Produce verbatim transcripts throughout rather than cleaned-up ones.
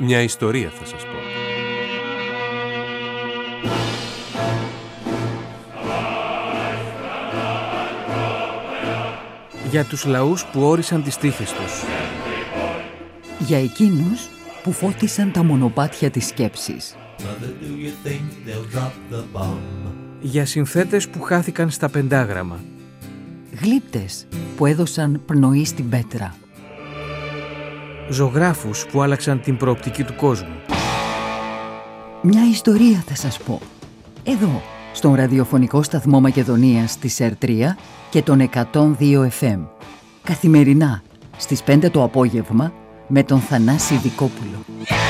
Μια ιστορία θα σας πω. Για τους λαούς που όρισαν τις τύχες τους. Για εκείνους που φώτισαν τα μονοπάτια της σκέψης. Για συνθέτες που χάθηκαν στα πεντάγραμμα. Γλύπτες που έδωσαν πνοή στην πέτρα. Ζωγράφους που άλλαξαν την προοπτική του κόσμου. Μια ιστορία θα σας πω. Εδώ, στον ραδιοφωνικό σταθμό Μακεδονίας της ΕΡ τρία και τον εκατόν δύο εφ εμ. Καθημερινά, στις πέντε το απόγευμα, με τον Θανάση Δικόπουλο.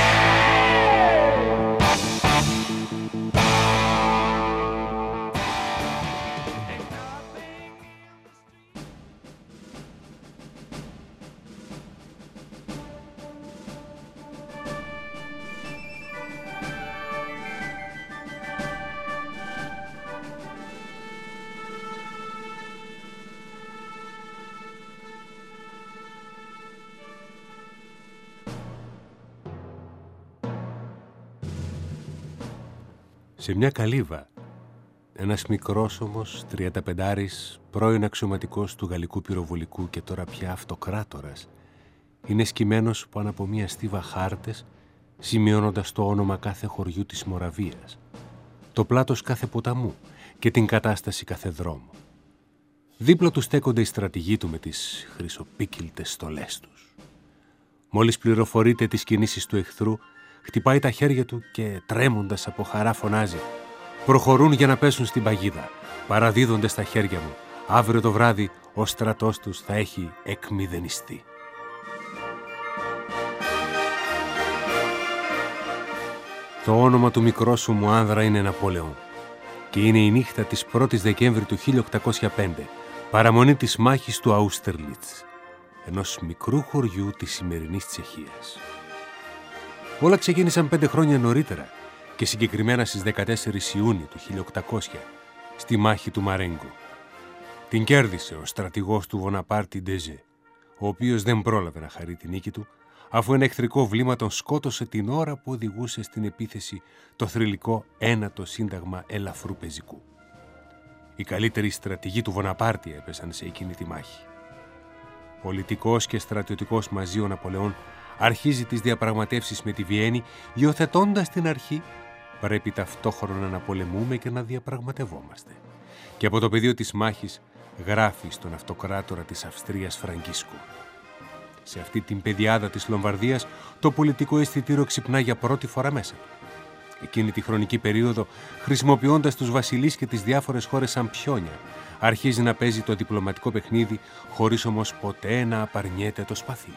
Σε μια καλύβα, ένας μικρός όμως τριανταπεντάρης, πρώην αξιωματικός του γαλλικού πυροβολικού και τώρα πια αυτοκράτορας, είναι σκυμμένος πάνω από μια στίβα χάρτες, σημειώνοντας το όνομα κάθε χωριού της Μοραβίας, το πλάτος κάθε ποταμού και την κατάσταση κάθε δρόμου. Δίπλα του στέκονται οι στρατηγοί του με τις χρυσοπίκυλτες στολές τους. Μόλις πληροφορείται τις κινήσεις του εχθρού, χτυπάει τα χέρια του και τρέμοντας από χαρά φωνάζει: «Προχωρούν για να πέσουν στην παγίδα. Παραδίδονται στα χέρια μου. Αύριο το βράδυ ο στρατός τους θα έχει εκμηδενιστεί». Το όνομα του μικρόσου μου άνδρα είναι Ναπολεόν και είναι η νύχτα της πρώτης Δεκέμβρη του χίλια οκτακόσια πέντε, παραμονή της μάχης του Αούστερλιτς, ενός μικρού χωριού της σημερινής Τσεχίας. Όλα ξεκίνησαν πέντε χρόνια νωρίτερα και συγκεκριμένα στις δεκατέσσερις Ιούνιου του χίλια οκτακόσια, στη μάχη του Μαρέγκο. Την κέρδισε ο στρατηγός του Βοναπάρτη Ντεζέ, ο οποίος δεν πρόλαβε να χαρεί τη νίκη του, αφού ένα εχθρικό βλήμα τον σκότωσε την ώρα που οδηγούσε στην επίθεση το θρυλικό ένατο σύνταγμα ελαφρού πεζικού. Οι καλύτεροι στρατηγοί του Βοναπάρτη έπεσαν σε εκείνη τη μάχη. Πολιτικός και στρατιωτικός μαζί ο Ναπολεόν αρχίζει τις διαπραγματεύσεις με τη Βιέννη, υιοθετώντας την αρχή «Πρέπει ταυτόχρονα να πολεμούμε και να διαπραγματευόμαστε». Και από το πεδίο της μάχης γράφει στον αυτοκράτορα της Αυστρίας Φραγκίσκο. Σε αυτή την πεδιάδα της Λομβαρδίας το πολιτικό αισθητήριο ξυπνά για πρώτη φορά μέσα του. Εκείνη τη χρονική περίοδο, χρησιμοποιώντας τους βασιλείς και τις διάφορες χώρες σαν πιόνια, αρχίζει να παίζει το διπλωματικό παιχνίδι, χωρίς όμως ποτέ να απαρνιέται το σπαθί.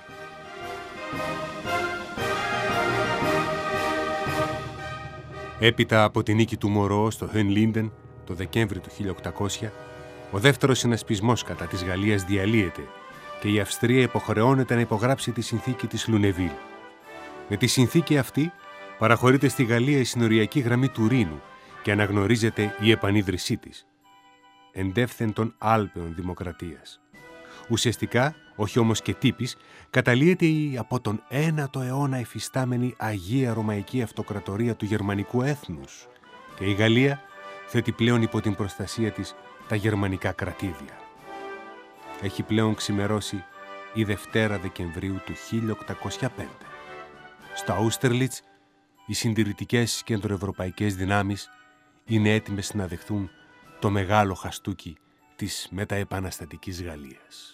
Έπειτα από τη νίκη του Μωρό στο Χενλίντεν το Δεκέμβρη του χίλια οκτακόσια, ο δεύτερος συνασπισμός κατά της Γαλλίας διαλύεται και η Αυστρία υποχρεώνεται να υπογράψει τη συνθήκη της Λουνεβίλ. Με τη συνθήκη αυτή παραχωρείται στη Γαλλία η συνοριακή γραμμή του Ρήνου και αναγνωρίζεται η επανίδρυσή της, εντεύθεν των Άλπαιων Δημοκρατίας. Ουσιαστικά, όχι όμως και τύπης, καταλύεται η από τον ένατο αιώνα εφιστάμενη Αγία Ρωμαϊκή Αυτοκρατορία του γερμανικού έθνους και η Γαλλία θέτει πλέον υπό την προστασία της τα γερμανικά κρατήδια. Έχει πλέον ξημερώσει η Δευτέρα Δεκεμβρίου του χίλια οκτακόσια πέντε. Στο Αούστερλιτς, οι συντηρητικές κεντροευρωπαϊκές δυνάμεις είναι έτοιμες να δεχθούν το μεγάλο χαστούκι της μεταεπαναστατικής Γαλλίας.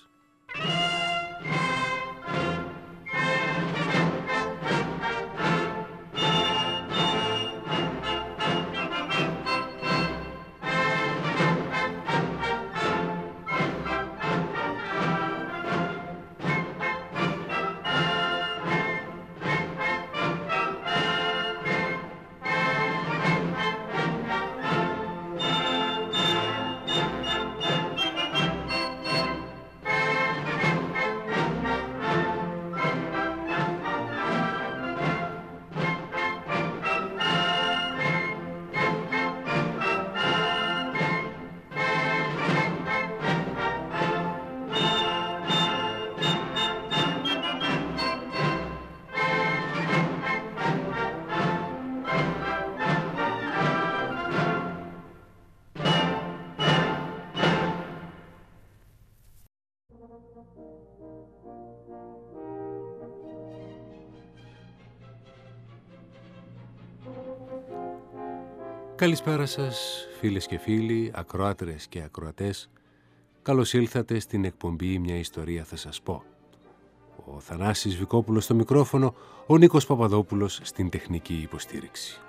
Καλησπέρα σας φίλες και φίλοι, ακροάτρες και ακροατές. Καλώς ήλθατε στην εκπομπή «Μια ιστορία θα σας πω». Ο Θανάσης Βικόπουλος στο μικρόφωνο, ο Νίκος Παπαδόπουλος στην τεχνική υποστήριξη.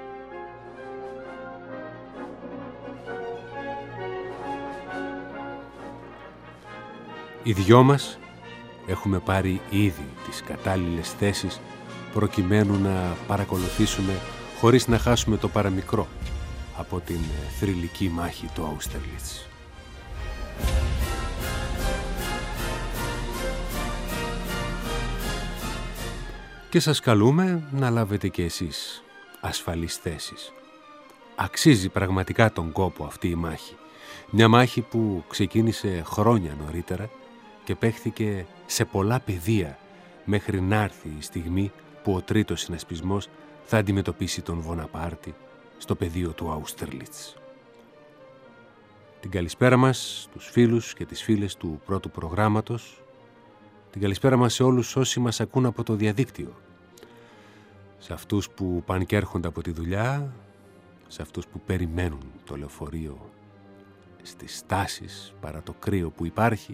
Οι δυο μας έχουμε πάρει ήδη τις κατάλληλες θέσεις προκειμένου να παρακολουθήσουμε χωρίς να χάσουμε το παραμικρό από την θρυλική μάχη του Αούστερλιτς. Και σας καλούμε να λάβετε και εσείς ασφαλείς θέσεις. Αξίζει πραγματικά τον κόπο αυτή η μάχη. Μια μάχη που ξεκίνησε χρόνια νωρίτερα και παίχθηκε σε πολλά πεδία μέχρι να έρθει η στιγμή που ο τρίτος συνασπισμός θα αντιμετωπίσει τον Βοναπάρτη στο πεδίο του Αούστερλιτς. Την καλησπέρα μας στους φίλους και τις φίλες του πρώτου προγράμματος. Την καλησπέρα μας σε όλους όσοι μας ακούν από το διαδίκτυο. Σε αυτούς που πάνε και έρχονται από τη δουλειά, σε αυτούς που περιμένουν το λεωφορείο στις στάσεις παρά το κρύο που υπάρχει.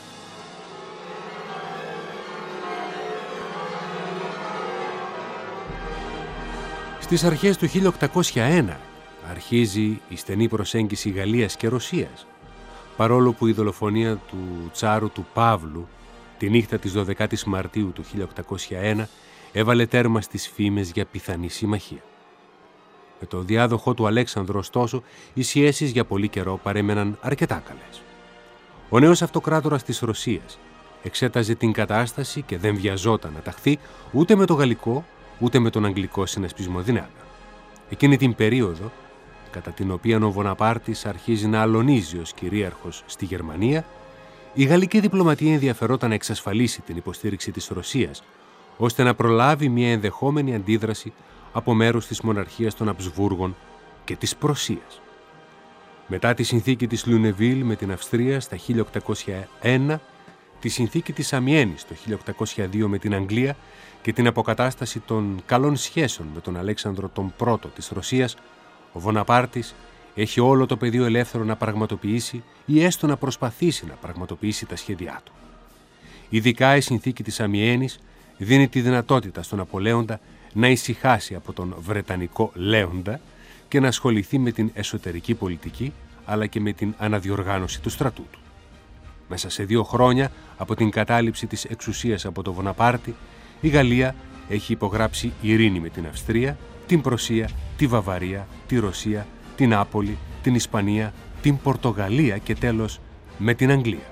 Στις αρχές του χίλια οκτακόσια ένα αρχίζει η στενή προσέγγιση Γαλλίας και Ρωσίας, παρόλο που η δολοφονία του Τσάρου του Παύλου τη νύχτα της δωδεκάτης Μαρτίου του χίλια οκτακόσια ένα έβαλε τέρμα στις φήμες για πιθανή συμμαχία. Με το διάδοχο του Αλέξανδρο, ωστόσο, οι σχέσεις για πολύ καιρό παρέμεναν αρκετά καλές. Ο νέος αυτοκράτορας της Ρωσίας εξέταζε την κατάσταση και δεν βιαζόταν να ταχθεί ούτε με το γαλλικό ούτε με τον αγγλικό συνασπισμό δυνάμεων. Εκείνη την περίοδο, κατά την οποία ο Βοναπάρτης αρχίζει να αλωνίζει ως κυρίαρχος στη Γερμανία, η γαλλική διπλωματία ενδιαφερόταν να εξασφαλίσει την υποστήριξη της Ρωσίας, ώστε να προλάβει μια ενδεχόμενη αντίδραση από μέρους της μοναρχίας των Αμπσβούργων και της Πρωσίας. Μετά τη συνθήκη της Λουνεβίλ με την Αυστρία στα χίλια οκτακόσια ένα, τη συνθήκη της Αμιένης το χίλια οκτακόσια δύο με την Αγγλία και την αποκατάσταση των καλών σχέσεων με τον Αλέξανδρο τον Πρώτο της Ρωσίας, ο Βοναπάρτης έχει όλο το πεδίο ελεύθερο να πραγματοποιήσει ή έστω να προσπαθήσει να πραγματοποιήσει τα σχέδιά του. Ειδικά η συνθήκη της Αμιένης δίνει τη δυνατότητα στον Ναπολέοντα να ησυχάσει από τον Βρετανικό Λέοντα και να ασχοληθεί με την εσωτερική πολιτική αλλά και με την αναδιοργάνωση του στρατού του. Μέσα σε δύο χρόνια από την κατάληψη της εξουσίας από τον Βοναπάρτη, η Γαλλία έχει υπογράψει ειρήνη με την Αυστρία, την Πρωσία, τη Βαβαρία, τη Ρωσία, την Νάπολη, την Ισπανία, την Πορτογαλία και τέλος με την Αγγλία.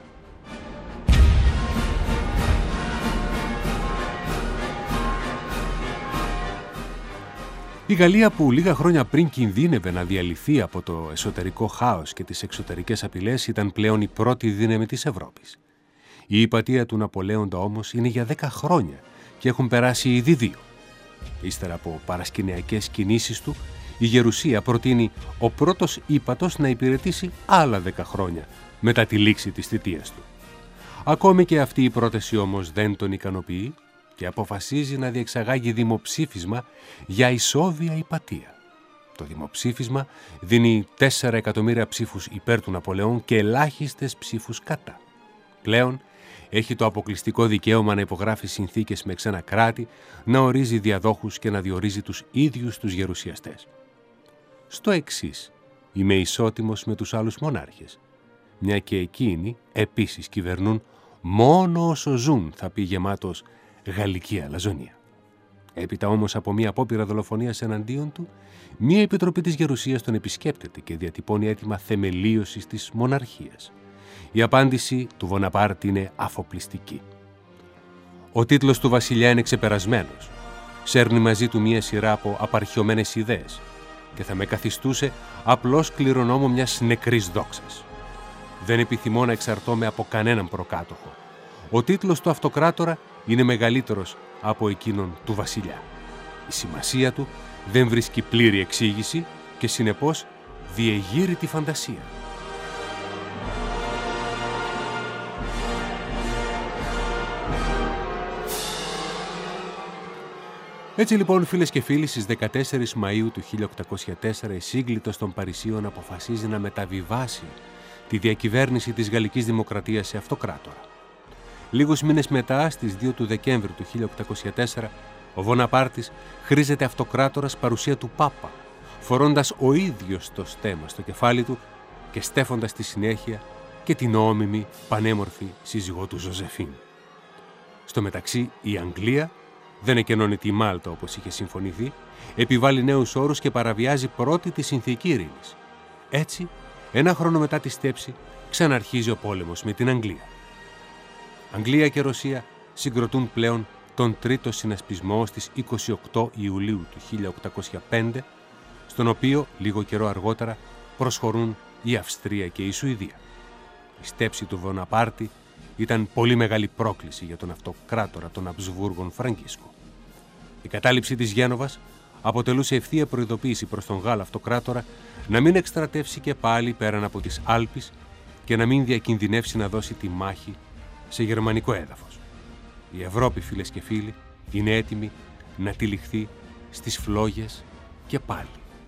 Η Γαλλία, που λίγα χρόνια πριν κινδύνευε να διαλυθεί από το εσωτερικό χάος και τις εξωτερικές απειλές, ήταν πλέον η πρώτη δύναμη της Ευρώπης. Η ηπατεία του Ναπολέοντα όμως είναι για δέκα χρόνια και έχουν περάσει ήδη δύο. Ύστερα από παρασκηνιακές κινήσεις του, η Γερουσία προτείνει ο πρώτος ύπατος να υπηρετήσει άλλα δέκα χρόνια μετά τη λήξη της θητείας του. Ακόμη και αυτή η πρόταση όμως δεν τον ικανοποιεί και αποφασίζει να διεξαγάγει δημοψήφισμα για ισόβια ηπατεία. Το δημοψήφισμα δίνει τέσσερα εκατομμύρια ψήφους υπέρ του Ναπολεόν και ελάχιστες ψήφους κατά. Πλέον έχει το αποκλειστικό δικαίωμα να υπογράφει συνθήκες με ξένα κράτη, να ορίζει διαδόχους και να διορίζει τους ίδιους τους γερουσιαστές. Στο εξής, είμαι ισότιμος με τους άλλους μονάρχες, μια και εκείνοι επίσης κυβερνούν μόνο όσο ζουν, θα πει γεμάτος γαλλική αλαζονία. Έπειτα όμως από μια απόπειρα δολοφονίας εναντίον του, μια επιτροπή της Γερουσίας τον επισκέπτεται και διατυπώνει αίτημα θεμελίωσης της μοναρχίας. Η απάντηση του Βοναπάρτη είναι αφοπλιστική. Ο τίτλος του βασιλιά είναι ξεπερασμένος. Σέρνει μαζί του μία σειρά από απαρχιωμένες ιδέες και θα με καθιστούσε απλώς κληρονόμο μιας νεκρής δόξας. Δεν επιθυμώ να εξαρτώμαι από κανέναν προκάτοχο. Ο τίτλος του αυτοκράτορα είναι μεγαλύτερος από εκείνον του βασιλιά. Η σημασία του δεν βρίσκει πλήρη εξήγηση και συνεπώς διεγείρει τη φαντασία. Έτσι λοιπόν, φίλες και φίλοι, στις δεκατέσσερις Μαΐου του χίλια οκτακόσια τέσσερα η σύγκλιτος των Παρισίων αποφασίζει να μεταβιβάσει τη διακυβέρνηση της Γαλλικής Δημοκρατίας σε αυτοκράτορα. Λίγους μήνες μετά, στις δύο του Δεκέμβρη του χίλια οκτακόσια τέσσερα, ο Βοναπάρτης χρήζεται αυτοκράτορας παρουσία του Πάπα, φορώντας ο ίδιος το στέμμα στο κεφάλι του και στέφοντας στη συνέχεια και την όμιμη πανέμορφη σύζυγό του Ζωζεφίν. Στο μεταξύ, η Αγγλία δεν εκενώνει τη Μάλτα όπως είχε συμφωνηθεί, επιβάλλει νέους όρους και παραβιάζει πρώτη τη συνθήκη ειρήνης. Έτσι, ένα χρόνο μετά τη στέψη, ξαναρχίζει ο πόλεμος με την Αγγλία. Αγγλία και Ρωσία συγκροτούν πλέον τον τρίτο συνασπισμό στις είκοσι οκτώ Ιουλίου του χίλια οκτακόσια πέντε, στον οποίο λίγο καιρό αργότερα προσχωρούν η Αυστρία και η Σουηδία. Η στέψη του Βοναπάρτη ήταν πολύ μεγάλη πρόκληση για τον αυτοκράτορα των Αμπσβούργων Φραγκίσκο. Η κατάληψη της Γένοβας αποτελούσε ευθεία προειδοποίηση προς τον Γάλλο αυτοκράτορα να μην εκστρατεύσει και πάλι πέραν από τις Άλπεις και να μην διακινδυνεύσει να δώσει τη μάχη σε γερμανικό έδαφος. Η Ευρώπη, φίλες και φίλοι, είναι έτοιμη να τυλιχθεί στις φλόγες και πάλι.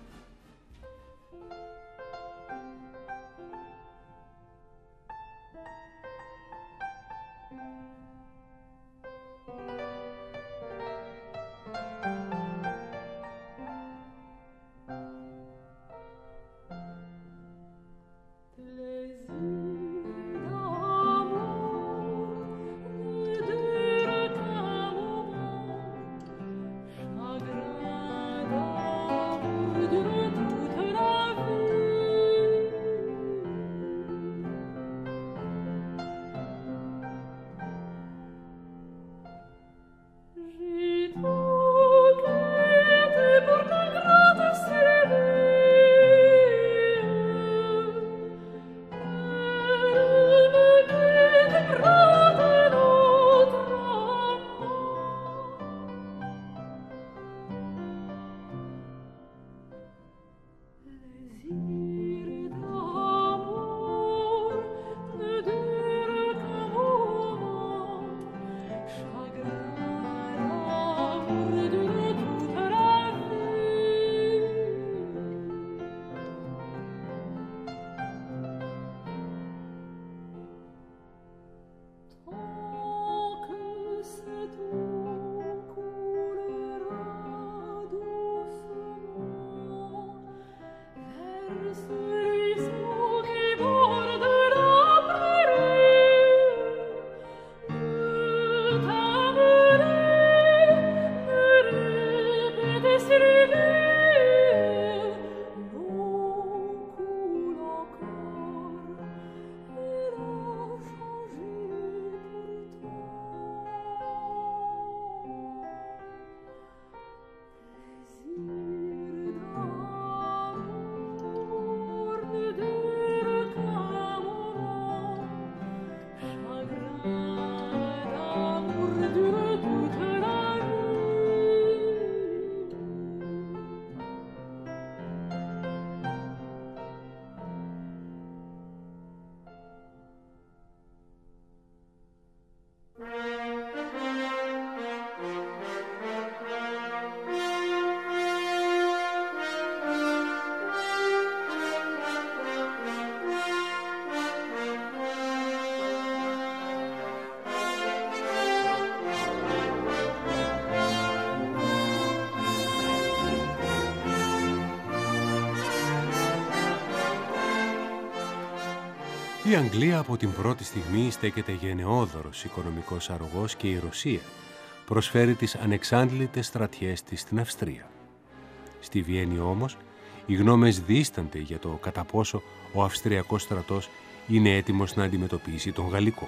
Η Αγγλία από την πρώτη στιγμή στέκεται γενναιόδωρος οικονομικός αρρωγός και η Ρωσία προσφέρει τις ανεξάντλητες στρατιές της στην Αυστρία. Στη Βιέννη όμως οι γνώμες δίστανται για το κατά πόσο ο Αυστριακός στρατός είναι έτοιμος να αντιμετωπίσει τον Γαλλικό.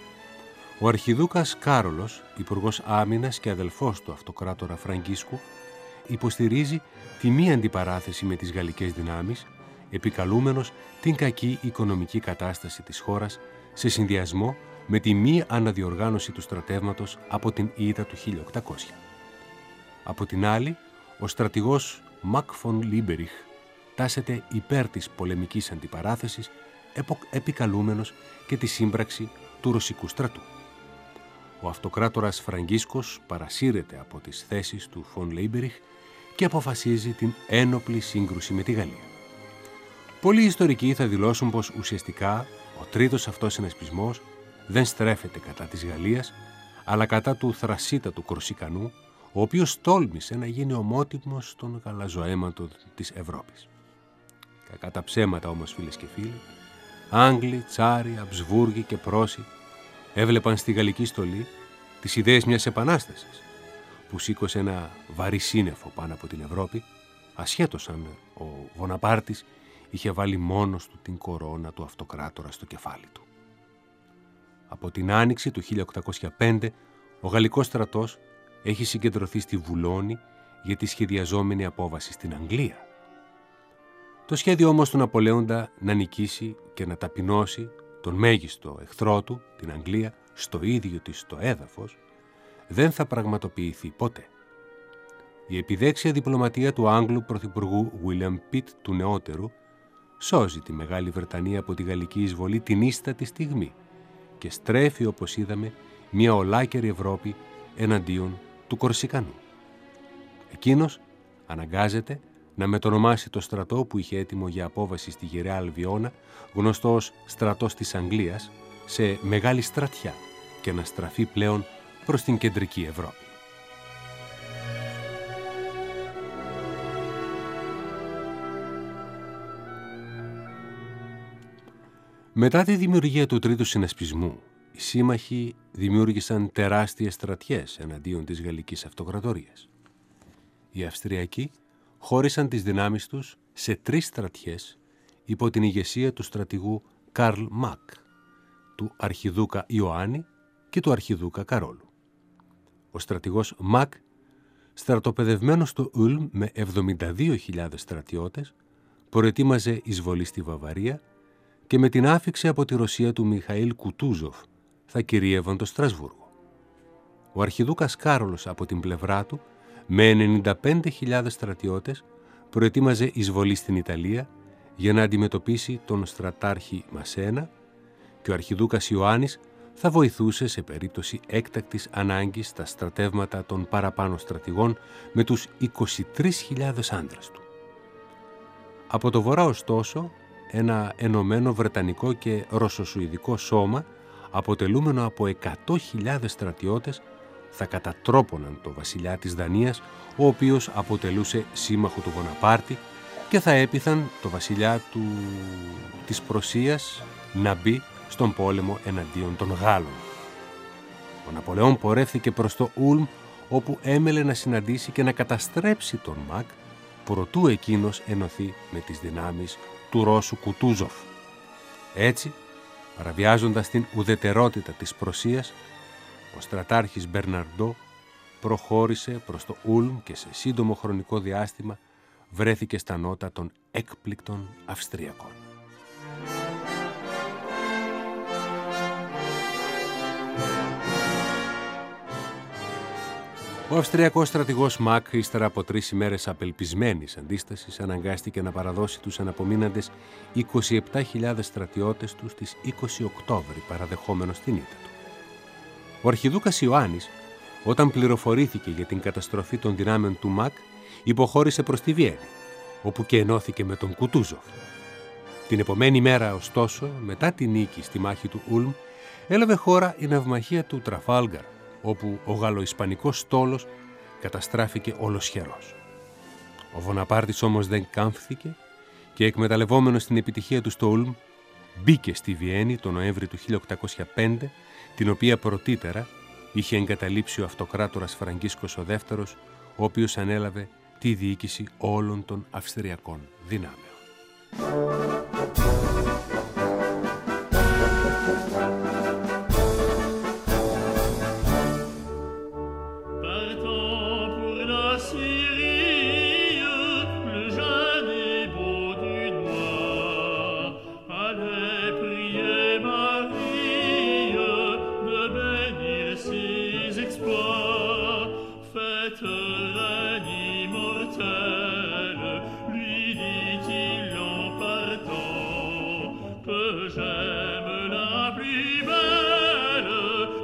Ο αρχιδούκας Κάρολος, υπουργός άμυνας και αδελφός του αυτοκράτορα Φραγκίσκου, υποστηρίζει τη μη αντιπαράθεση με τις γαλλικές δυνάμεις, επικαλούμενος την κακή οικονομική κατάσταση της χώρας σε συνδυασμό με τη μη αναδιοργάνωση του στρατεύματος από την ήττα του χίλια οκτακόσια. Από την άλλη, ο στρατηγός Μακ φον Λίμπεριχ τάσεται υπέρ της πολεμικής αντιπαράθεσης, επικαλούμενος και τη σύμπραξη του ρωσικού στρατού. ο αυτοκράτορας Φραγκίσκος παρασύρεται από τις θέσεις του Φον Λέιμπεριχ και αποφασίζει την ένοπλη σύγκρουση με τη Γαλλία. Πολλοί ιστορικοί θα δηλώσουν πως ουσιαστικά ο τρίτος αυτός συνασπισμός δεν στρέφεται κατά της Γαλλίας, αλλά κατά του θρασίτατου Κορσικανού, ο οποίος τόλμησε να γίνει ομότιμος στον γαλαζοαίματο της Ευρώπης. Κακά τα ψέματα όμως, φίλες και φίλοι, Άγγλοι, Τσάροι, Αμπσβούργοι και Πρόσοι έβλεπαν στη γαλλική στολή τις ιδέες μιας επανάστασης που σήκωσε ένα βαρύ σύννεφο πάνω από την Ευρώπη, ασχέτως αν ο Βοναπάρτης είχε βάλει μόνος του την κορώνα του αυτοκράτορα στο κεφάλι του. Από την άνοιξη του χίλια οκτακόσια πέντε, ο γαλλικός στρατός έχει συγκεντρωθεί στη Βουλώνη για τη σχεδιαζόμενη απόβαση στην Αγγλία. Το σχέδιο όμως του Ναπολέοντα να νικήσει και να ταπεινώσει τον μέγιστο εχθρό του, την Αγγλία, στο ίδιο της το έδαφος, δεν θα πραγματοποιηθεί ποτέ. Η επιδέξια διπλωματία του Άγγλου πρωθυπουργού William Pitt του νεότερου σώζει τη Μεγάλη Βρετανία από τη γαλλική εισβολή την ίστατη στιγμή και στρέφει, όπως είδαμε, μια ολάκερη Ευρώπη εναντίον του Κορσικανού. Εκείνος αναγκάζεται να μετονομάσει το στρατό που είχε έτοιμο για απόβαση στη Γεραιά Αλβιώνα, γνωστό ως στρατός της Αγγλίας, σε Μεγάλη Στρατιά και να στραφεί πλέον προς την κεντρική Ευρώπη. Μετά τη δημιουργία του Τρίτου Συνασπισμού, οι σύμμαχοι δημιούργησαν τεράστιες στρατιές εναντίον της Γαλλικής Αυτοκρατορίας. Οι Αυστριακοί χώρισαν τις δυνάμεις τους σε τρεις στρατιές υπό την ηγεσία του στρατηγού Καρλ Μακ, του αρχιδούκα Ιωάννη και του αρχιδούκα Καρόλου. Ο στρατηγός Μακ, στρατοπεδευμένος στο Ουλμ με εβδομήντα δύο χιλιάδες στρατιώτες, προετοίμαζε εισβολή στη Βαβαρία και με την άφιξη από τη Ρωσία του Μιχαήλ Κουτούζοφ θα κυρίευαν το Στρασβούργο. Ο αρχιδούκας Κάρολος από την πλευρά του, με ενενήντα πέντε χιλιάδες στρατιώτες, προετοίμαζε εισβολή στην Ιταλία για να αντιμετωπίσει τον στρατάρχη Μασένα και ο αρχιδούκας Ιωάννης θα βοηθούσε σε περίπτωση έκτακτης ανάγκης τα στρατεύματα των παραπάνω στρατηγών με τους είκοσι τρεις χιλιάδες άντρες του. Από το βορρά, ωστόσο, ένα ενωμένο βρετανικό και ρωσοσουηδικό σώμα, αποτελούμενο από εκατό χιλιάδες στρατιώτες, θα κατατρόπωναν το βασιλιά της Δανίας, ο οποίος αποτελούσε σύμμαχο του Βοναπάρτη, και θα έπειθαν το βασιλιά του... της Προσίας να μπει στον πόλεμο εναντίον των Γάλλων. Ο Ναπολεόν πορεύθηκε προς το Ουλμ, όπου έμελε να συναντήσει και να καταστρέψει τον Μακ, προτού εκείνος ενωθεί με τις δυνάμεις του Ρώσου Κουτούζοφ. Έτσι, παραβιάζοντας την ουδετερότητα της Προσίας, ο στρατάρχης Μπερναρντό προχώρησε προς το Ουλμ και σε σύντομο χρονικό διάστημα βρέθηκε στα νότα των έκπληκτων Αυστριακών. Ο Αυστριακός στρατηγός Μακ, ύστερα από τρεις ημέρες απελπισμένης αντίστασης, αναγκάστηκε να παραδώσει τους αναπομείναντες είκοσι επτά χιλιάδες στρατιώτες του στις είκοσι Οκτώβρη, παραδεχόμενος την ήττα του. Ο αρχιδούκας Ιωάννης, όταν πληροφορήθηκε για την καταστροφή των δυνάμεων του Μακ, υποχώρησε προς τη Βιέννη, όπου και ενώθηκε με τον Κουτούζοφ. Την επομένη μέρα, ωστόσο, μετά τη νίκη στη μάχη του Ουλμ, έλαβε χώρα η ναυμαχία του Τραφάλγκαρ, όπου ο γαλλοϊσπανικός στόλος καταστράφηκε ολοσχερός. Ο Βοναπάρτης όμως δεν κάμφθηκε και, εκμεταλλευόμενος την επιτυχία του στο Ουλμ, μπήκε στη Βιέννη τον Νοέμβρη του χίλια οκτακόσια πέντε, την οποία πρωτήτερα είχε εγκαταλείψει ο αυτοκράτορας Φραγκίσκος ο δεύτερος, ο οποίος ανέλαβε τη διοίκηση όλων των αυστριακών δυνάμεων. J'aime la plus belle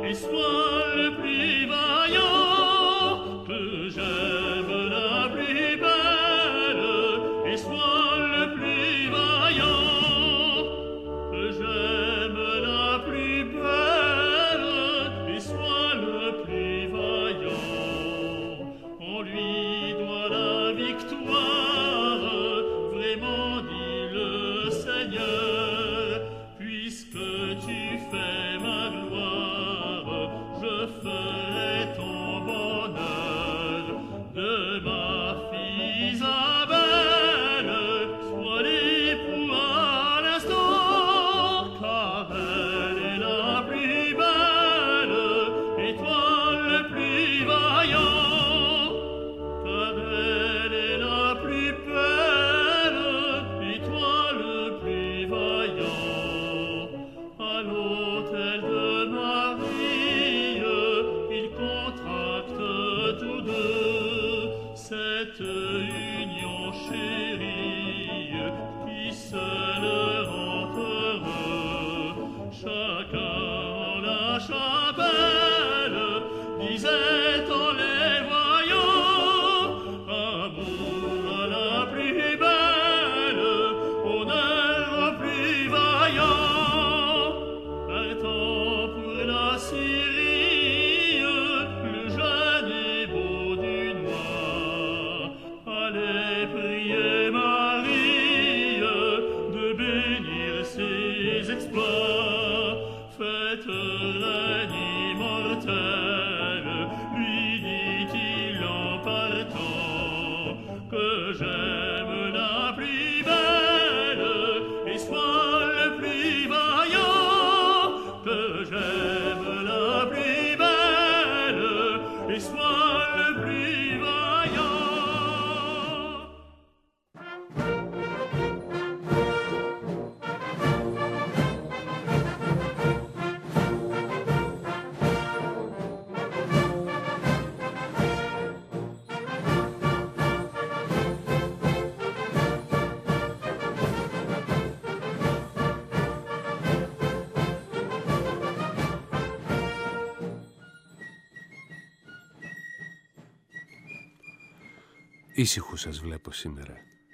Ήσυχου σας βλέπω σήμερα.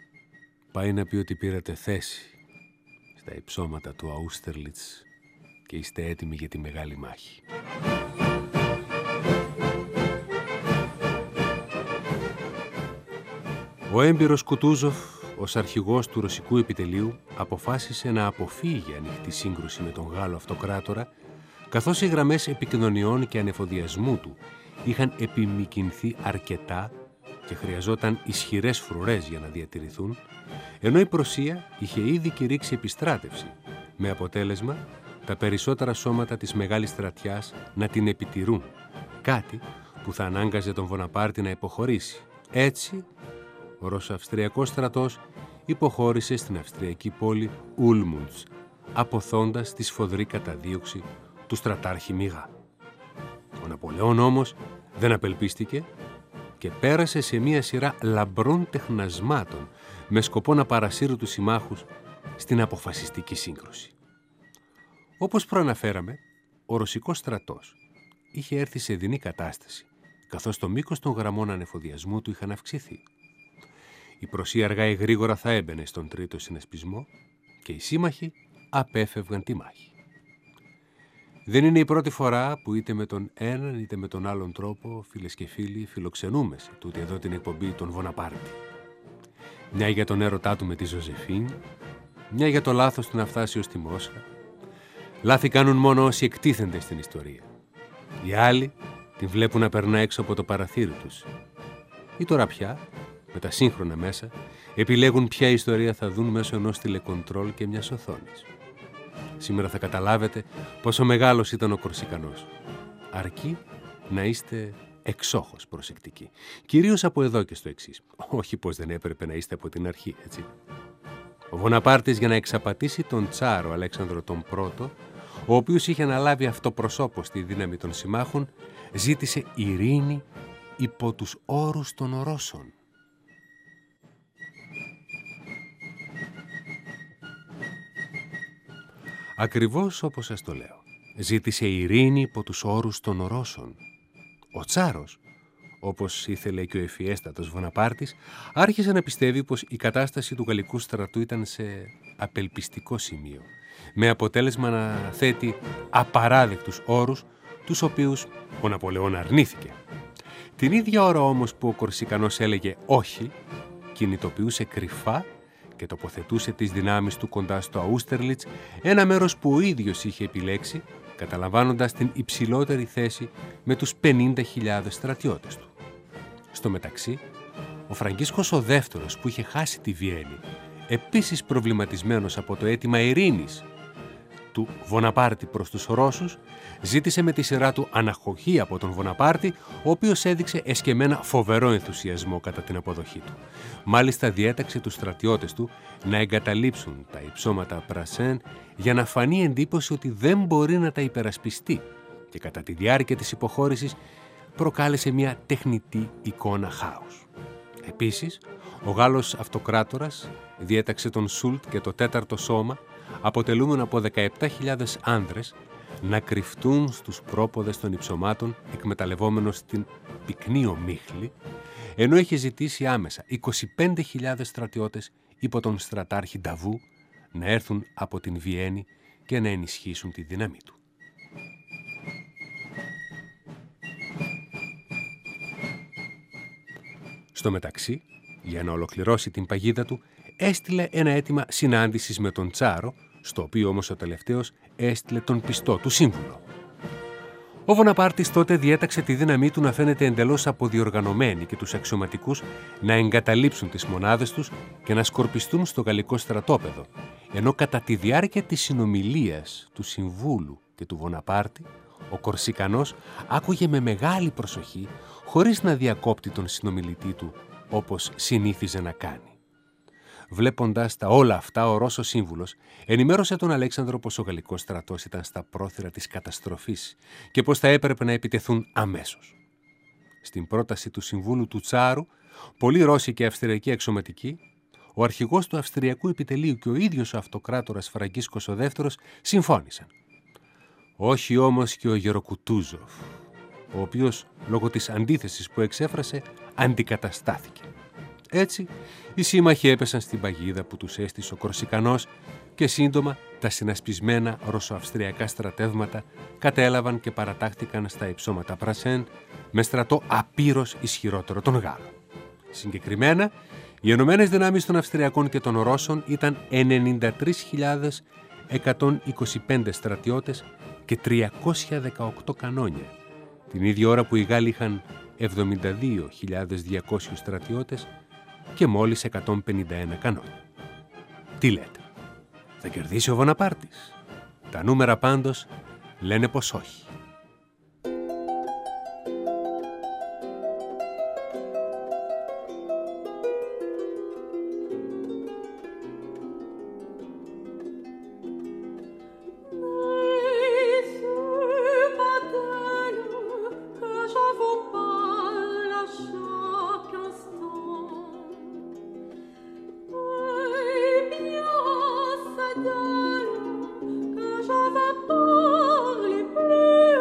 Πάει να πει ότι πήρατε θέση στα υψώματα του Αούστερλιτς και είστε έτοιμοι για τη μεγάλη μάχη. Ο έμπειρος Κουτούζοφ, ως αρχηγός του ρωσικού επιτελείου, αποφάσισε να αποφύγει ανοιχτή σύγκρουση με τον Γάλλο αυτοκράτορα, καθώς οι γραμμές επικοινωνιών και ανεφοδιασμού του είχαν επιμικινθεί αρκετά και χρειαζόταν ισχυρές φρουρές για να διατηρηθούν, ενώ η Πρωσία είχε ήδη κηρύξει επιστράτευση, με αποτέλεσμα τα περισσότερα σώματα της Μεγάλης Στρατιάς να την επιτηρούν, κάτι που θα ανάγκαζε τον Βοναπάρτη να υποχωρήσει. Έτσι, ο Ρωσο-Αυστριακός στρατός υποχώρησε στην αυστριακή πόλη Ούλμουντς, αποθώντας τη σφοδρή καταδίωξη του στρατάρχη Μιγά. Ο Ναπολεόν όμως δεν απελπίστηκε και πέρασε σε μία σειρά λαμπρών τεχνασμάτων με σκοπό να παρασύρει τους συμμάχους στην αποφασιστική σύγκρουση. Όπως προαναφέραμε, ο ρωσικός στρατός είχε έρθει σε δεινή κατάσταση, καθώς το μήκος των γραμμών ανεφοδιασμού του είχαν αυξηθεί. Η Πρωσία αργά ή γρήγορα θα έμπαινε στον τρίτο συνασπισμό και οι σύμμαχοι απέφευγαν τη μάχη. Δεν είναι η πρώτη φορά που είτε με τον έναν είτε με τον άλλον τρόπο, φίλες και φίλοι, φιλοξενούμε σε τούτη εδώ την εκπομπή των Βοναπάρτη. Μια για τον έρωτά του με τη Ζωζεφίν, μια για το λάθος του να φτάσει ως τη Μόσχα. Λάθη κάνουν μόνο όσοι εκτίθενται στην ιστορία. Οι άλλοι την βλέπουν να περνά έξω από το παραθύρι τους. Ή τώρα πια, με τα σύγχρονα μέσα, επιλέγουν ποια ιστορία θα δουν μέσω ενός τηλεκοντρόλ και μιας οθόνης. Σήμερα θα καταλάβετε πόσο μεγάλος ήταν ο Κορσικανός. Αρκεί να είστε εξόχως προσεκτικοί. Κυρίως από εδώ και στο εξής. Όχι πως δεν έπρεπε να είστε από την αρχή, έτσι. Ο Βοναπάρτης, για να εξαπατήσει τον Τσάρο Αλέξανδρο τον Πρώτο, ο οποίος είχε αναλάβει αυτοπροσώπως τη δύναμη των συμμάχων, ζήτησε ειρήνη υπό τους όρους των Ρώσων. Ακριβώς όπως σας το λέω. ζήτησε ειρήνη υπό τους όρους των Ρώσων. Ο Τσάρος, όπως ήθελε και ο ευφιέστατος Βοναπάρτης, άρχισε να πιστεύει πως η κατάσταση του γαλλικού στρατού ήταν σε απελπιστικό σημείο, με αποτέλεσμα να θέτει απαράδεκτους όρους, τους οποίους ο Ναπολεόν αρνήθηκε. Την ίδια ώρα όμως που ο Κορσικανός έλεγε όχι, κινητοποιούσε κρυφά και τοποθετούσε τις δυνάμεις του κοντά στο Αούστερλιτς, ένα μέρος που ο ίδιος είχε επιλέξει, καταλαμβάνοντας την υψηλότερη θέση με τους πενήντα χιλιάδες στρατιώτες του. Στο μεταξύ, ο Φραγκίσκος ο δεύτερος, που είχε χάσει τη Βιέννη, επίσης προβληματισμένος από το αίτημα ειρήνης του Βοναπάρτη προς τους Ρώσους, ζήτησε με τη σειρά του αναχωχή από τον Βοναπάρτη, ο οποίος έδειξε εσκεμμένα φοβερό ενθουσιασμό κατά την αποδοχή του. Μάλιστα διέταξε τους στρατιώτες του να εγκαταλείψουν τα υψώματα Πρασέν για να φανεί εντύπωση ότι δεν μπορεί να τα υπερασπιστεί, και κατά τη διάρκεια της υποχώρησης προκάλεσε μια τεχνητή εικόνα χάους. Επίσης, ο Γάλλος αυτοκράτορας διέταξε τον Σούλτ και το τέταρτο σώμα, αποτελούμενο από δεκαεπτά χιλιάδες άνδρες, να κρυφτούν στους πρόποδες των υψωμάτων, εκμεταλλευόμενος την πυκνή ομίχλη, ενώ είχε ζητήσει άμεσα είκοσι πέντε χιλιάδες στρατιώτες υπό τον στρατάρχη Νταβού να έρθουν από την Βιέννη και να ενισχύσουν τη δύναμή του. Στο μεταξύ, για να ολοκληρώσει την παγίδα του, έστειλε ένα αίτημα συνάντησης με τον Τσάρο, στο οποίο όμως ο τελευταίος έστειλε τον πιστό του σύμβουλο. Ο Βοναπάρτης τότε διέταξε τη δύναμή του να φαίνεται εντελώς αποδιοργανωμένη και τους αξιωματικούς να εγκαταλείψουν τις μονάδες τους και να σκορπιστούν στο γαλλικό στρατόπεδο, ενώ κατά τη διάρκεια της συνομιλίας του Συμβούλου και του Βοναπάρτη, ο Κορσικανός άκουγε με μεγάλη προσοχή, χωρίς να διακόπτει τον συνομιλητή του, όπως συνήθιζε να κάνει. Βλέποντας τα όλα αυτά, ο Ρώσος σύμβουλος ενημέρωσε τον Αλέξανδρο πως ο γαλλικός στρατός ήταν στα πρόθυρα της καταστροφής και πως θα έπρεπε να επιτεθούν αμέσως. Στην πρόταση του Συμβούλου του Τσάρου, πολλοί Ρώσοι και Αυστριακοί αξιωματικοί, ο αρχηγός του Αυστριακού επιτελείου και ο ίδιος ο αυτοκράτορας Φραγκίσκος ο δεύτερος συμφώνησαν. Όχι όμως και ο Γεροκουτούζοφ, ο οποίος λόγω της αντίθεσης που εξέφρασε αντικαταστάθηκε. Έτσι, οι σύμμαχοι έπεσαν στην παγίδα που τους έστησε ο Κορσικανός και σύντομα τα συνασπισμένα ρωσοαυστριακά στρατεύματα κατέλαβαν και παρατάχθηκαν στα υψώματα Πρασέν με στρατό απείρως ισχυρότερο των Γάλλων. Συγκεκριμένα, οι ενωμένες δυνάμεις των Αυστριακών και των Ρώσων ήταν ενενήντα τρεις χιλιάδες εκατόν είκοσι πέντε στρατιώτες και τριακόσια δεκαοκτώ κανόνια, την ίδια ώρα που οι Γάλλοι είχαν εβδομήντα δύο χιλιάδες διακόσιους στρατιώτες και μόλις εκατόν πενήντα ένα κανόνια. Τι λέτε, θα κερδίσει ο Βοναπάρτης? Τα νούμερα πάντως λένε πως όχι. Plus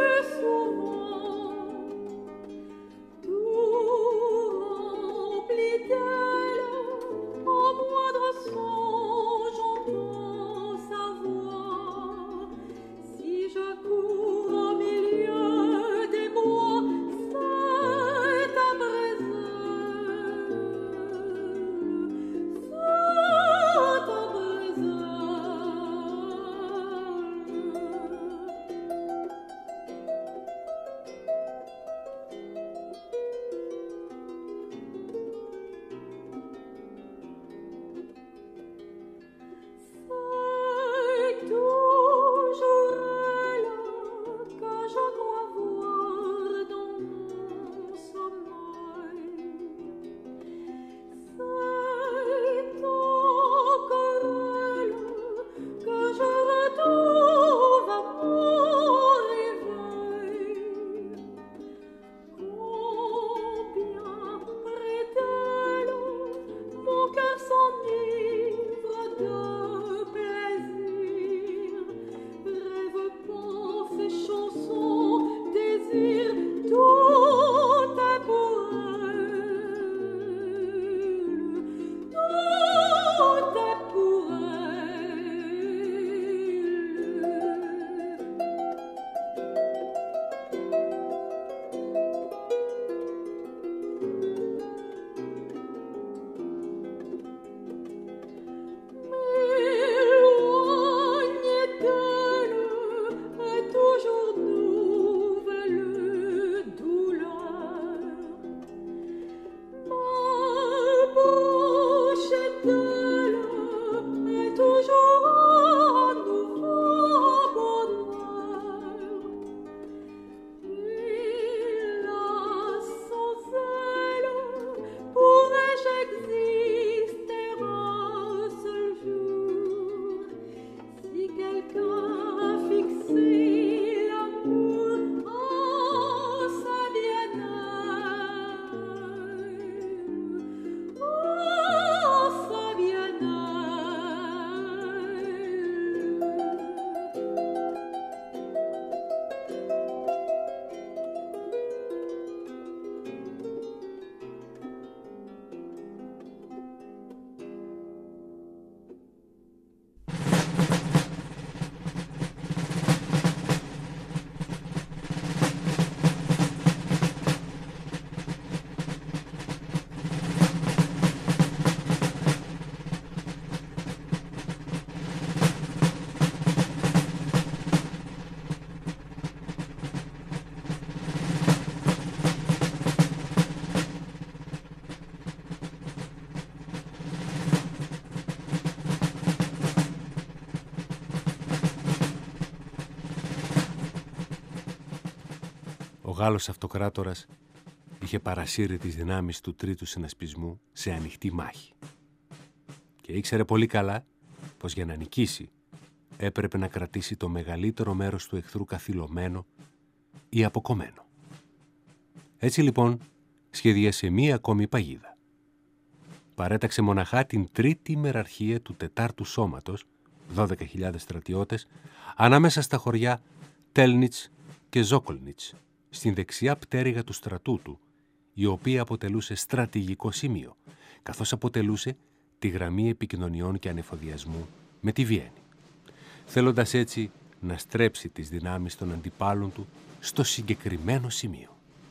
Γάλλος αυτοκράτορας είχε παρασύρει τις δυνάμεις του τρίτου συνασπισμού σε ανοιχτή μάχη. Και ήξερε πολύ καλά πως για να νικήσει έπρεπε να κρατήσει το μεγαλύτερο μέρος του εχθρού καθυλωμένο ή αποκομμένο. Έτσι λοιπόν σχεδίασε μία ακόμη παγίδα. Παρέταξε μοναχά την τρίτη ημεραρχία του τετάρτου σώματος, δώδεκα χιλιάδες στρατιώτες, ανάμεσα στα χωριά Τέλνιτς και Ζόκολνιτς, στην δεξιά πτέρυγα του στρατού του, η οποία αποτελούσε στρατηγικό σημείο, καθώς αποτελούσε τη γραμμή επικοινωνιών και ανεφοδιασμού με τη Βιέννη, θέλοντας έτσι να στρέψει τις δυνάμεις των αντιπάλων του στο συγκεκριμένο σημείο.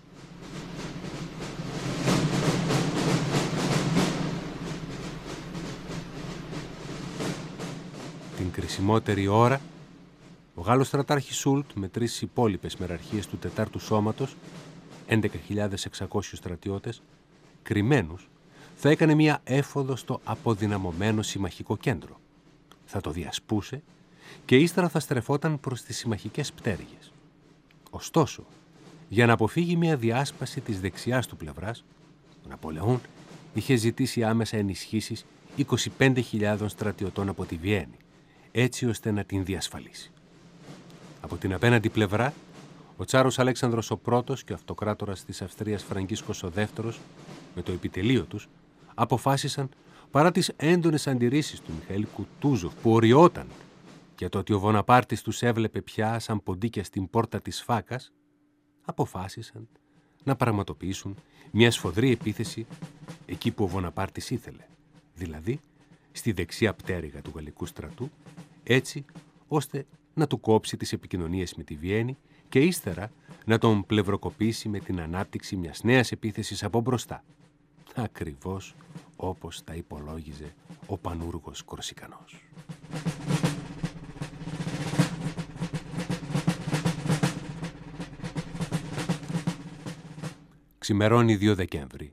Την κρισιμότερη ώρα, ο Γάλλος στρατάρχης Σούλτ με τρεις υπόλοιπες μεραρχίες του τετάρτου σώματος, έντεκα χιλιάδες εξακόσιους στρατιώτες, κρυμμένους, θα έκανε μία έφοδο στο αποδυναμωμένο συμμαχικό κέντρο. Θα το διασπούσε και ύστερα θα στρεφόταν προς τις συμμαχικές πτέρυγες. Ωστόσο, για να αποφύγει μία διάσπαση της δεξιάς του πλευράς, ο Ναπολεόν είχε ζητήσει άμεσα ενισχύσεις είκοσι πέντε χιλιάδων στρατιωτών από τη Βιέννη, έτσι ώστε να την διασφαλίσει. Από την απέναντι πλευρά, ο Τσάρος Αλέξανδρος ο Πρώτος και ο αυτοκράτορας της Αυστρίας Φραγκίσκος ο Δεύτερος, με το επιτελείο τους, αποφάσισαν, παρά τις έντονες αντιρρήσεις του Μιχαήλ Κουτούζοφ που οριόταν και το ότι ο Βοναπάρτης τους έβλεπε πια σαν ποντίκια στην πόρτα της φάκας, αποφάσισαν να πραγματοποιήσουν μια σφοδρή επίθεση εκεί που ο Βοναπάρτης ήθελε, δηλαδή στη δεξιά πτέρυγα του γαλλικού στρατού, έτσι ώστε να του κόψει τις επικοινωνίες με τη Βιέννη και ύστερα να τον πλευροκοπήσει με την ανάπτυξη μιας νέας επίθεσης από μπροστά, ακριβώς όπως τα υπολόγιζε ο πανούργος Κορσικανός. Ξημερώνει δύο Δεκέμβρη.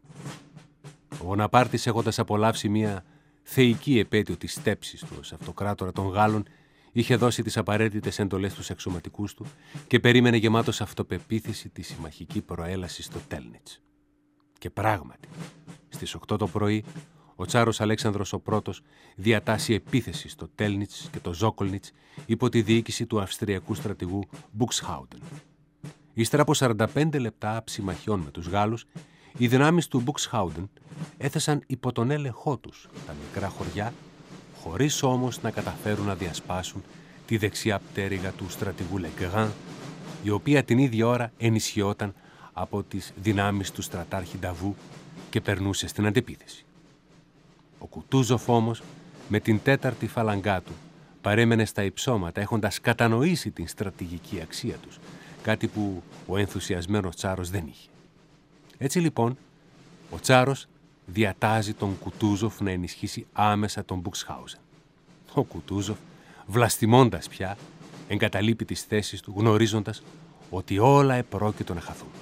Ο Βοναπάρτης, έχοντας απολαύσει μια θεϊκή επέτειο της στέψης του ως αυτοκράτορα των Γάλλων, είχε δώσει τις απαραίτητες εντολές στους αξιωματικούς του και περίμενε γεμάτος αυτοπεποίθηση τη συμμαχική προέλαση στο Τέλνιτς. Και πράγματι, στις οκτώ το πρωί, ο Τσάρος Αλέξανδρος ο Πρώτος διατάσσει επίθεση στο Τέλνιτς και το Ζόκολνιτς υπό τη διοίκηση του αυστριακού στρατηγού Μπουξχάουντεν. Ύστερα από σαράντα πέντε λεπτά ψημαχιών με τους Γάλλους, οι δυνάμεις του Μπουξχάουντεν έθεσαν υπό τον έλεγχό τους τα μικρά χωριά, χωρίς όμως να καταφέρουν να διασπάσουν τη δεξιά πτέρυγα του στρατηγού Λεγκράν, η οποία την ίδια ώρα ενισχυόταν από τις δυνάμεις του στρατάρχη Νταβού και περνούσε στην αντεπίθεση. Ο Κουτούζοφ όμως, με την τέταρτη φαλαγκά του, παρέμενε στα υψώματα, έχοντας κατανοήσει την στρατηγική αξία τους, κάτι που ο ενθουσιασμένος Τσάρος δεν είχε. Έτσι λοιπόν, ο Τσάρος διατάζει τον Κουτούζοφ να ενισχύσει άμεσα τον Μπουξχάουζεν. Ο Κουτούζοφ, βλαστημώντας πια, εγκαταλείπει τις θέσεις του, γνωρίζοντας ότι όλα επρόκειτο να χαθούν.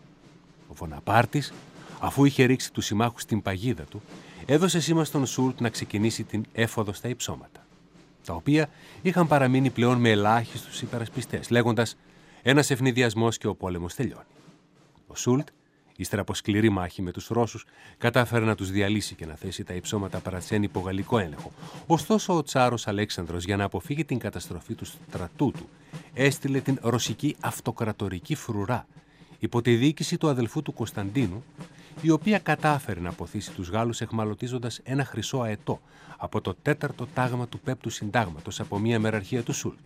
Ο Βοναπάρτης, αφού είχε ρίξει τους συμμάχους στην παγίδα του, έδωσε σήμα στον Σούλτ να ξεκινήσει την έφοδο στα υψώματα, τα οποία είχαν παραμείνει πλέον με ελάχιστους υπερασπιστές, λέγοντας «ένας ευνηδιασμός και ο πόλεμος τελειώνει». Ο Σούλτ, ύστερα από σκληρή μάχη με τους Ρώσους, κατάφερε να τους διαλύσει και να θέσει τα υψώματα Παρατσέν υπό γαλλικό έλεγχο. Ωστόσο, ο Τσάρος Αλέξανδρος, για να αποφύγει την καταστροφή του στρατού του, έστειλε την ρωσική αυτοκρατορική φρουρά υπό τη διοίκηση του αδελφού του Κωνσταντίνου, η οποία κατάφερε να αποθήσει τους Γάλλους εχμαλωτίζοντας ένα χρυσό αετό από το τέταρτο τάγμα του πέπτου συντάγματος από μια μεραρχία του Σούλτ.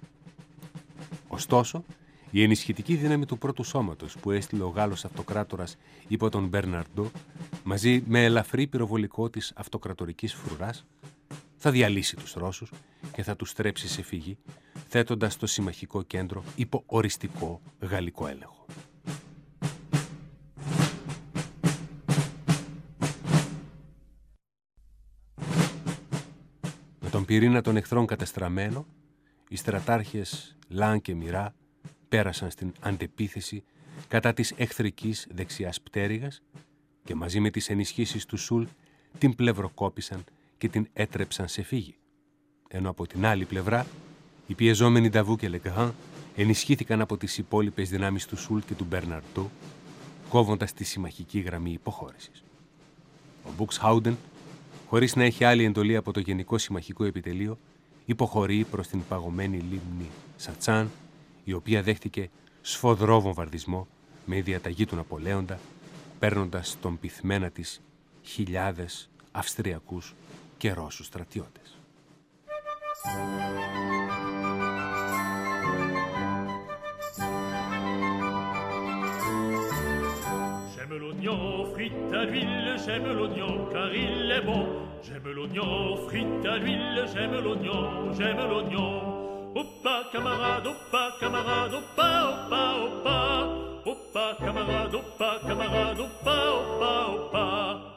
Ωστόσο, η ενισχυτική δύναμη του πρώτου σώματος που έστειλε ο Γάλλος αυτοκράτορας υπό τον Μπερναρντό, μαζί με ελαφρύ πυροβολικό της αυτοκρατορικής φρουράς, θα διαλύσει τους Ρώσους και θα τους στρέψει σε φύγη, θέτοντας το συμμαχικό κέντρο υπό οριστικό γαλλικό έλεγχο. Με τον πυρήνα των εχθρών κατεστραμμένο, οι στρατάρχες Λαν και Μιρά πέρασαν στην αντεπίθεση κατά της εχθρικής δεξιάς πτέρυγας και μαζί με τις ενισχύσεις του Σούλ την πλευροκόπησαν και την έτρεψαν σε φύγη. Ενώ από την άλλη πλευρά, οι πιεζόμενοι Νταβού και Λεγκράν ενισχύθηκαν από τις υπόλοιπες δυνάμεις του Σουλτ και του Μπερναρντό, κόβοντας τη συμμαχική γραμμή υποχώρησης. Ο Μπουξχάουντεν, χωρίς να έχει άλλη εντολή από το Γενικό Συμμαχικό Επιτελείο, υποχωρεί προς την παγωμένη λίμνη Σατσάν, η οποία δέχτηκε σφοδρό βομβαρδισμό με διαταγή του Ναπολέοντα, παίρνοντας στον πυθμένα της χιλιάδες Αυστριακούς και Ρώσους στρατιώτες. J'aime l'oignon frit à l'huile, j'aime l'oignon car il est bon. J'aime l'oignon frit à l'huile, j'aime l'oignon, j'aime l'oignon. Hoppa camarade, hoppa camarade, hoppa, hoppa, hoppa. Hoppa camarade, hoppa camarade, hoppa, hoppa, hoppa.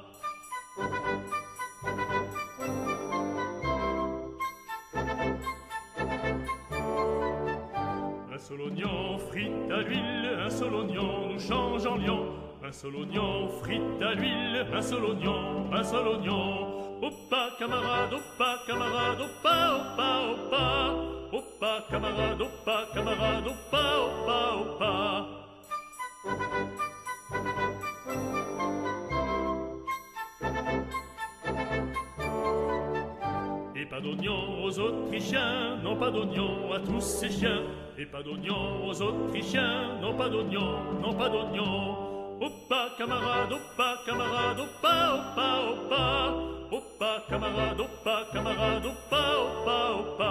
Un seul oignon frit à l'huile, un seul oignon nous change en lion. Un seul oignon frit à l'huile, un seul oignon, un seul oignon. Hoppa camarade, hoppa camarade, hoppa, hoppa, hoppa. Hoppa camarade, hoppa camarade, hoppa, hoppa, hoppa. Et pas d'oignon aux Autrichiens, non pas d'oignon à tous ces chiens. Et pas d'oignon aux Autrichiens, non pas d'oignon, non pas d'oignon. Hoppa camarade, hoppa camarade, hoppa, hoppa, hoppa. Hoppa camarade, hoppa camarade, hoppa, hoppa, hoppa.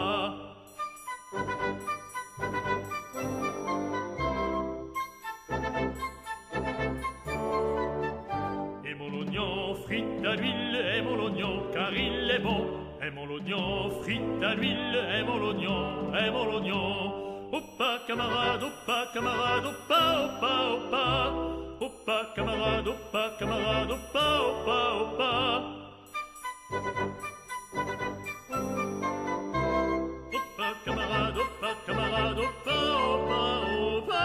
Et mon oignon frit à l'huile, et mon oignon car il est bon. Et mon oignon frit à l'huile, et mon oignon, et mon oignon. Hoppa camarade, hoppa camarade, hoppa, hoppa, hoppa. Hoppa camarade, hoppa camarade, hoppa, hoppa, hoppa. Hoppa camarade, hoppa camarade, hoppa, hoppa, hoppa.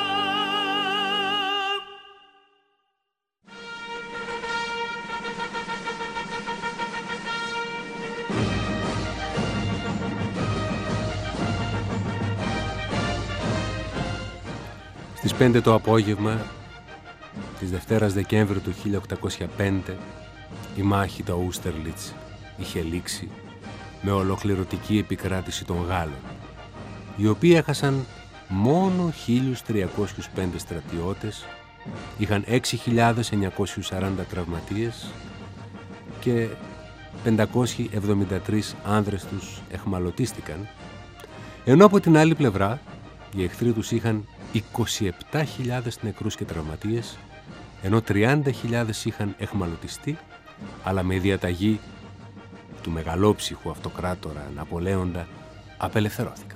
Στις πέντε το απόγευμα της Δευτέρας Δεκέμβρη του χίλια οκτακόσια πέντε η μάχη του Αούστερλιτς είχε λήξει με ολοκληρωτική επικράτηση των Γάλλων, οι οποίοι έχασαν μόνο χίλιους τριακόσιους πέντε στρατιώτες, είχαν έξι χιλιάδες εννιακόσιους σαράντα τραυματίες και πεντακόσιοι εβδομήντα τρεις άνδρες τους εχμαλωτίστηκαν, ενώ από την άλλη πλευρά οι εχθροί τους είχαν είκοσι επτά χιλιάδες νεκρούς και τραυματίες, ενώ τριάντα χιλιάδες είχαν εχμαλωτιστεί, αλλά με διαταγή του μεγαλόψυχου αυτοκράτορα Ναπολέοντα απελευθερώθηκαν.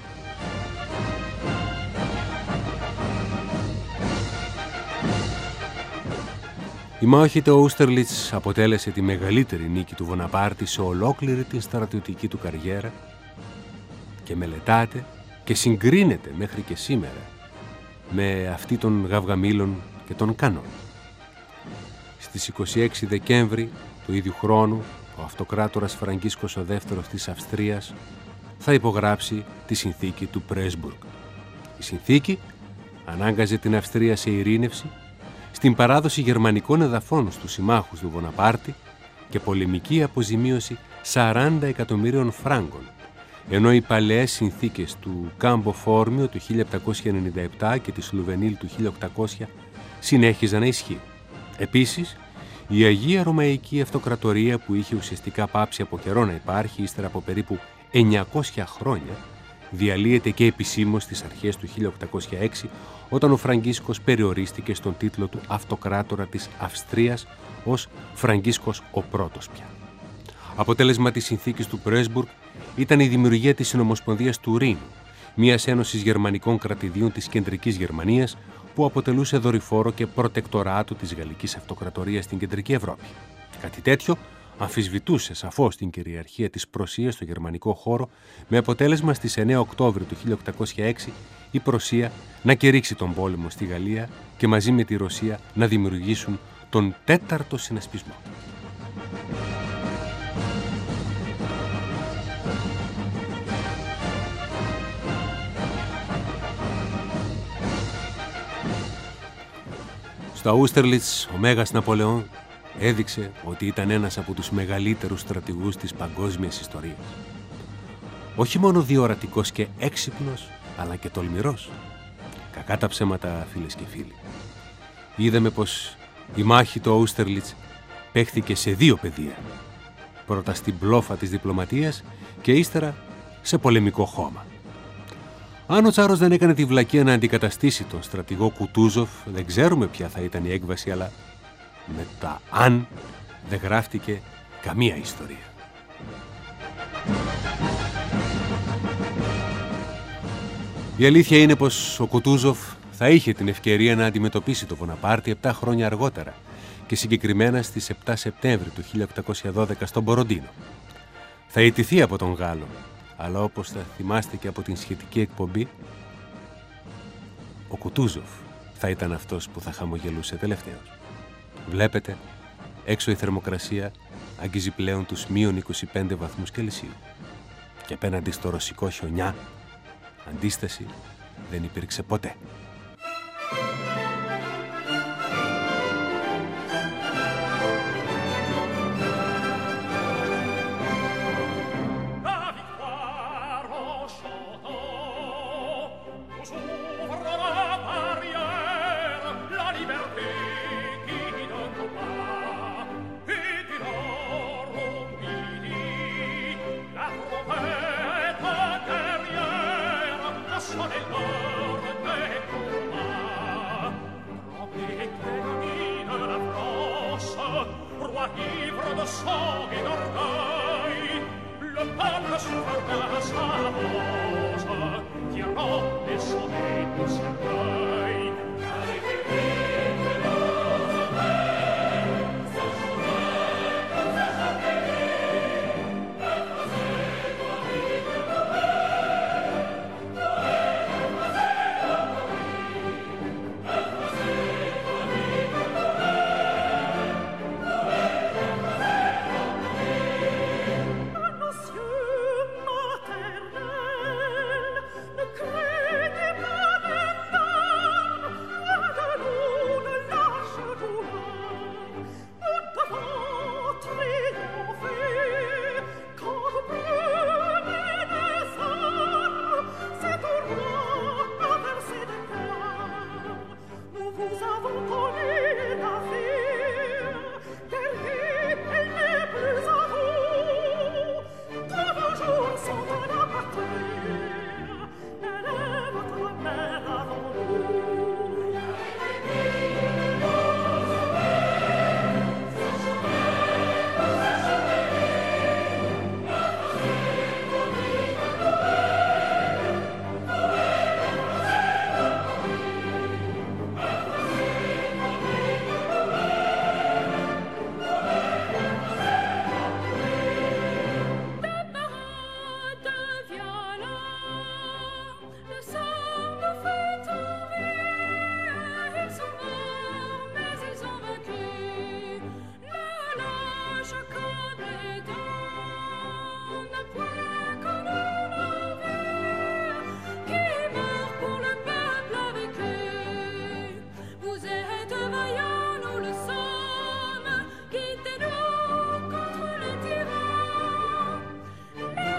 Η μάχη του Αούστερλιτς αποτέλεσε τη μεγαλύτερη νίκη του Βοναπάρτη σε ολόκληρη την στρατιωτική του καριέρα και μελετάται και συγκρίνεται μέχρι και σήμερα με αυτή των Γαυγαμήλων και των Κανών. Στις είκοσι έξι Δεκέμβρη του ίδιου χρόνου, ο αυτοκράτορας Φραγκίσκος ο δεύτερος της Αυστρίας θα υπογράψει τη συνθήκη του Πρέσμπουργκ. Η συνθήκη ανάγκαζε την Αυστρία σε ειρήνευση, στην παράδοση γερμανικών εδαφών στους συμμάχους του Βοναπάρτη και πολεμική αποζημίωση σαράντα εκατομμύριων φράγκων, ενώ οι παλαιές συνθήκες του Κάμπο Φόρμιο του χίλια επτακόσια ενενήντα επτά και της Λουβενίλ του χίλια οκτακόσια συνέχιζαν να ισχύουν. Επίσης, η Αγία Ρωμαϊκή Αυτοκρατορία, που είχε ουσιαστικά πάψει από καιρό να υπάρχει ύστερα από περίπου εννιακόσια χρόνια, διαλύεται και επισήμως στις αρχές του χίλια οκτακόσια έξι, όταν ο Φραγκίσκος περιορίστηκε στον τίτλο του Αυτοκράτορα της Αυστρίας ως Φραγκίσκος ο πρώτος πια. Αποτέλεσμα της συνθήκης του Πρέσμπουργκ ήταν η δημιουργία της Συνομοσπονδίας του Ρήνου, μιας ένωσης γερμανικών κρατηδίων της κεντρικής Γερμανίας, που αποτελούσε δορυφόρο και προτεκτοράτο της Γαλλικής Αυτοκρατορίας στην κεντρική Ευρώπη. Κάτι τέτοιο αμφισβητούσε σαφώς την κυριαρχία της Πρωσίας στο γερμανικό χώρο, με αποτέλεσμα στις εννέα Οκτώβρη του χίλια οκτακόσια έξι η Πρωσία να κηρύξει τον πόλεμο στη Γαλλία και μαζί με τη Ρωσία να δημιουργήσουν τον τέταρτο συνασπισμό. Στο Αούστερλιτς ο Μέγας Ναπολεόν έδειξε ότι ήταν ένας από τους μεγαλύτερους στρατηγούς της παγκόσμιας ιστορίας. Όχι μόνο διορατικός και έξυπνος, αλλά και τολμηρός. Κακά τα ψέματα, φίλες και φίλοι. Είδαμε πως η μάχη του Αούστερλιτς παίχθηκε σε δύο πεδία. Πρώτα στην πλόφα της διπλωματίας και ύστερα σε πολεμικό χώμα. Αν ο Τσάρος δεν έκανε τη βλακεία να αντικαταστήσει τον στρατηγό Κουτούζοφ, δεν ξέρουμε ποια θα ήταν η έκβαση, αλλά με τα αν δεν γράφτηκε καμία ιστορία. Η αλήθεια είναι πως ο Κουτούζοφ θα είχε την ευκαιρία να αντιμετωπίσει τον Βοναπάρτη επτά χρόνια αργότερα και συγκεκριμένα στις επτά Σεπτέμβρη του χίλια οκτακόσια δώδεκα στον Μποροντίνο. Θα ιτηθεί από τον Γάλλο, αλλά όπως θα θυμάστε και από την σχετική εκπομπή, ο Κουτούζοφ θα ήταν αυτός που θα χαμογελούσε τελευταίος. Βλέπετε, έξω η θερμοκρασία αγγίζει πλέον τους μείον είκοσι πέντε βαθμούς Κελσίου και απέναντι στο ρωσικό χιονιά αντίσταση δεν υπήρξε ποτέ.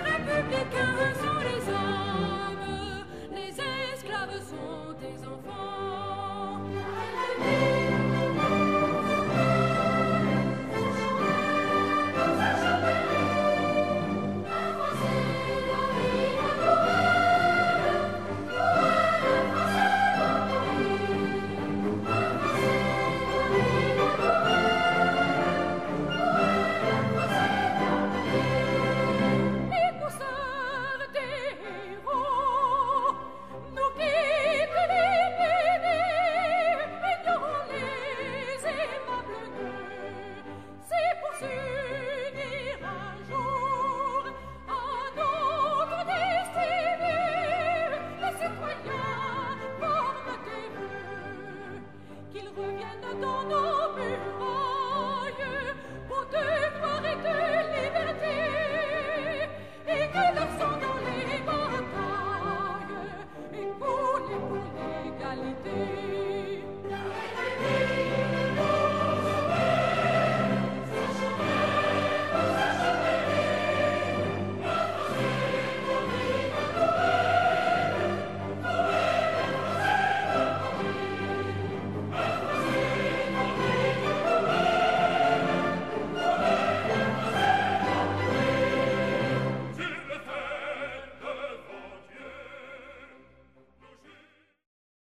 sont des enfants.